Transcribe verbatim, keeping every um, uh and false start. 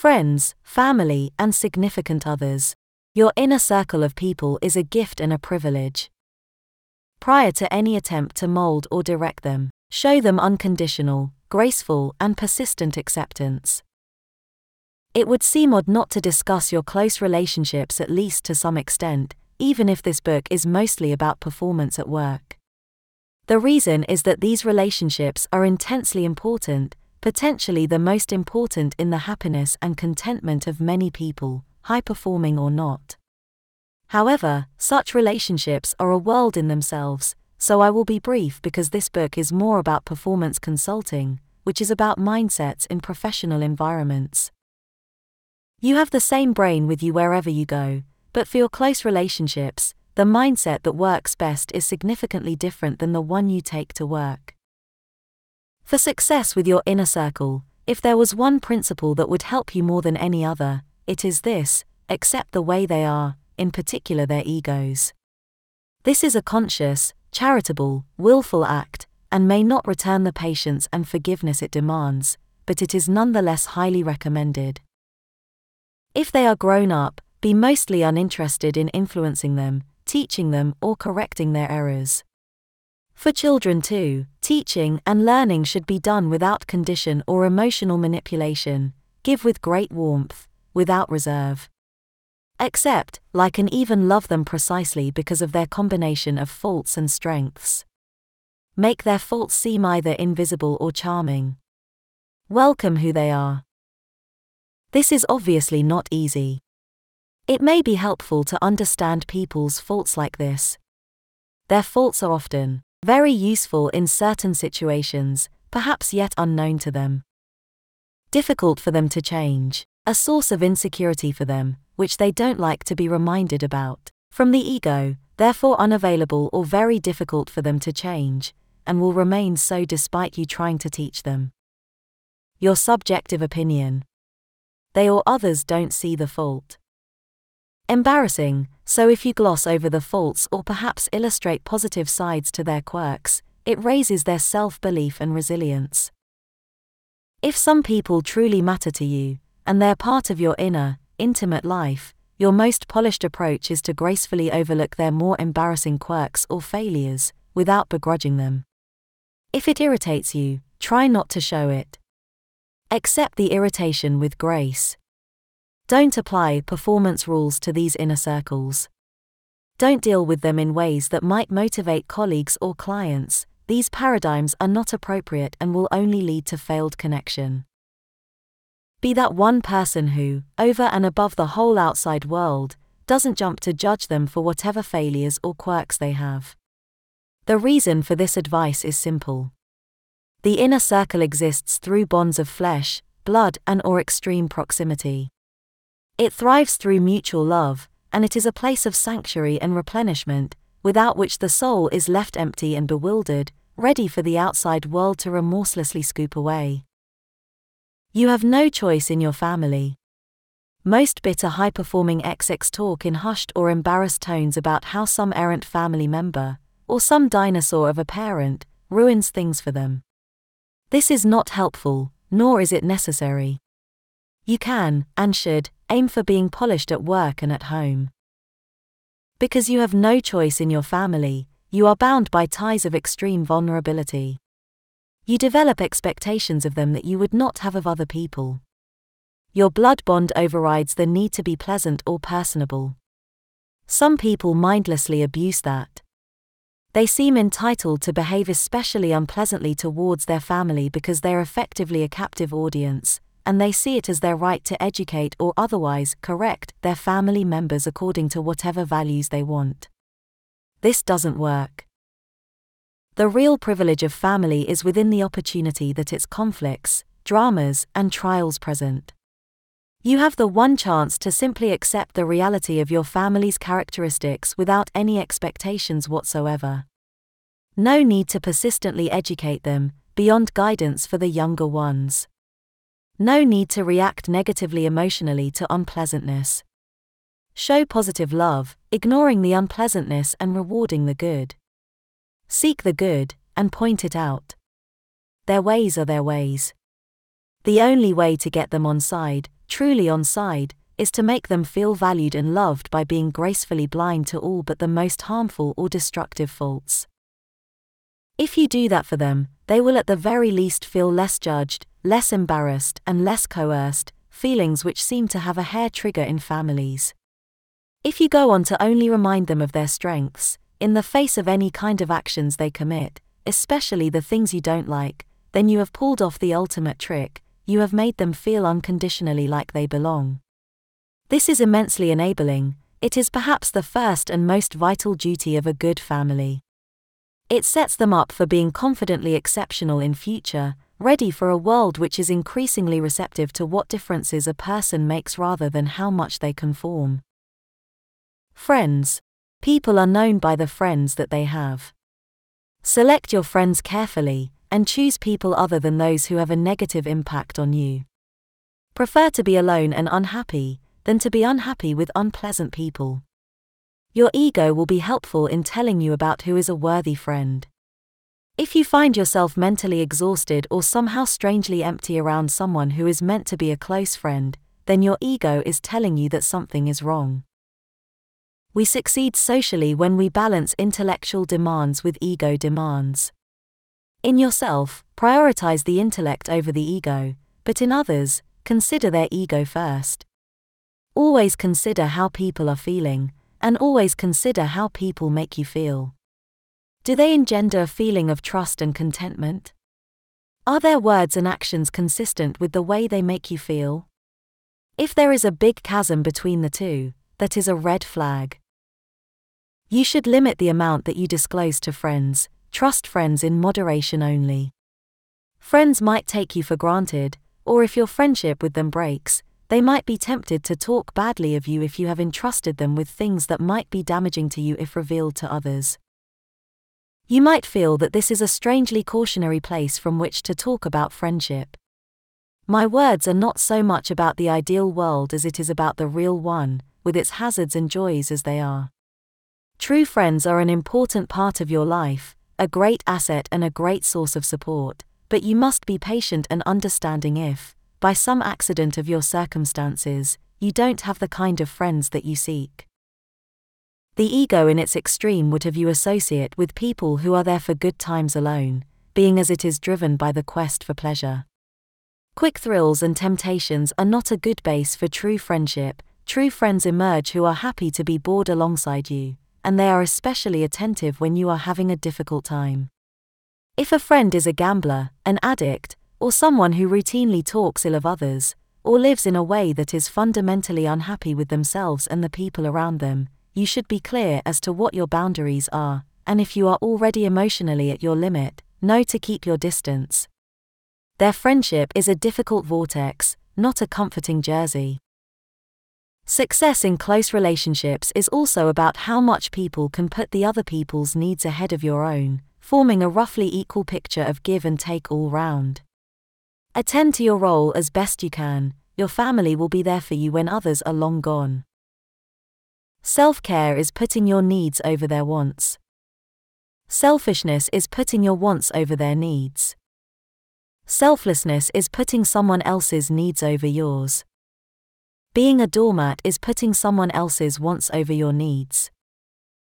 friends, family, and significant others. Your inner circle of people is a gift and a privilege. Prior to any attempt to mold or direct them, show them unconditional, graceful, and persistent acceptance. It would seem odd not to discuss your close relationships at least to some extent, even if this book is mostly about performance at work. The reason is that these relationships are intensely important, potentially the most important in the happiness and contentment of many people, high-performing or not. However, such relationships are a world in themselves, so I will be brief because this book is more about performance consulting, which is about mindsets in professional environments. You have the same brain with you wherever you go, but for your close relationships, the mindset that works best is significantly different than the one you take to work. For success with your inner circle, if there was one principle that would help you more than any other, it is this: accept the way they are, in particular their egos. This is a conscious, charitable, willful act, and may not return the patience and forgiveness it demands, but it is nonetheless highly recommended. If they are grown up, be mostly uninterested in influencing them, teaching them, or correcting their errors. For children too, teaching and learning should be done without condition or emotional manipulation. Give with great warmth, without reserve. Accept, like, and even love them precisely because of their combination of faults and strengths. Make their faults seem either invisible or charming. Welcome who they are. This is obviously not easy. It may be helpful to understand people's faults like this. Their faults are often very useful in certain situations, perhaps yet unknown to them. Difficult for them to change, a source of insecurity for them, which they don't like to be reminded about. From the ego, therefore unavailable or very difficult for them to change, and will remain so despite you trying to teach them. Your subjective opinion. They or others don't see the fault. Embarrassing, so if you gloss over the faults or perhaps illustrate positive sides to their quirks, it raises their self-belief and resilience. If some people truly matter to you, and they're part of your inner, intimate life, your most polished approach is to gracefully overlook their more embarrassing quirks or failures, without begrudging them. If it irritates you, try not to show it. Accept the irritation with grace. Don't apply performance rules to these inner circles. Don't deal with them in ways that might motivate colleagues or clients. These paradigms are not appropriate and will only lead to failed connection. Be that one person who, over and above the whole outside world, doesn't jump to judge them for whatever failures or quirks they have. The reason for this advice is simple. The inner circle exists through bonds of flesh, blood, and or extreme proximity. It thrives through mutual love, and it is a place of sanctuary and replenishment, without which the soul is left empty and bewildered, ready for the outside world to remorselessly scoop away. You have no choice in your family. Most bitter high-performing execs talk in hushed or embarrassed tones about how some errant family member, or some dinosaur of a parent, ruins things for them. This is not helpful, nor is it necessary. You can, and should, aim for being polished at work and at home. Because you have no choice in your family, you are bound by ties of extreme vulnerability. You develop expectations of them that you would not have of other people. Your blood bond overrides the need to be pleasant or personable. Some people mindlessly abuse that. They seem entitled to behave especially unpleasantly towards their family because they're effectively a captive audience, and they see it as their right to educate or otherwise correct their family members according to whatever values they want. This doesn't work. The real privilege of family is within the opportunity that its conflicts, dramas, and trials present. You have the one chance to simply accept the reality of your family's characteristics without any expectations whatsoever. No need to persistently educate them, beyond guidance for the younger ones. No need to react negatively emotionally to unpleasantness. Show positive love, ignoring the unpleasantness and rewarding the good. Seek the good, and point it out. Their ways are their ways. The only way to get them on side, truly on side, is to make them feel valued and loved by being gracefully blind to all but the most harmful or destructive faults. If you do that for them, they will at the very least feel less judged, less embarrassed, and less coerced, feelings which seem to have a hair trigger in families. If you go on to only remind them of their strengths, in the face of any kind of actions they commit, especially the things you don't like, then you have pulled off the ultimate trick. You have made them feel unconditionally like they belong. This is immensely enabling. It is perhaps the first and most vital duty of a good family. It sets them up for being confidently exceptional in future, ready for a world which is increasingly receptive to what differences a person makes rather than how much they conform. Friends. People are known by the friends that they have. Select your friends carefully, and choose people other than those who have a negative impact on you. Prefer to be alone and unhappy, than to be unhappy with unpleasant people. Your ego will be helpful in telling you about who is a worthy friend. If you find yourself mentally exhausted or somehow strangely empty around someone who is meant to be a close friend, then your ego is telling you that something is wrong. We succeed socially when we balance intellectual demands with ego demands. In yourself, prioritize the intellect over the ego, but in others, consider their ego first. Always consider how people are feeling, and always consider how people make you feel. Do they engender a feeling of trust and contentment? Are their words and actions consistent with the way they make you feel? If there is a big chasm between the two, that is a red flag. You should limit the amount that you disclose to friends. Trust friends in moderation only. Friends might take you for granted, or if your friendship with them breaks, they might be tempted to talk badly of you if you have entrusted them with things that might be damaging to you if revealed to others. You might feel that this is a strangely cautionary place from which to talk about friendship. My words are not so much about the ideal world as it is about the real one, with its hazards and joys as they are. True friends are an important part of your life, a great asset and a great source of support, but you must be patient and understanding if, by some accident of your circumstances, you don't have the kind of friends that you seek. The ego in its extreme would have you associate with people who are there for good times alone, being as it is driven by the quest for pleasure. Quick thrills and temptations are not a good base for true friendship. True friends emerge who are happy to be bored alongside you, and they are especially attentive when you are having a difficult time. If a friend is a gambler, an addict, or someone who routinely talks ill of others, or lives in a way that is fundamentally unhappy with themselves and the people around them, you should be clear as to what your boundaries are, and if you are already emotionally at your limit, know to keep your distance. Their friendship is a difficult vortex, not a comforting jersey. Success in close relationships is also about how much people can put the other people's needs ahead of your own, forming a roughly equal picture of give and take all round. Attend to your role as best you can. Your family will be there for you when others are long gone. Self-care is putting your needs over their wants. Selfishness is putting your wants over their needs. Selflessness is putting someone else's needs over yours. Being a doormat is putting someone else's wants over your needs.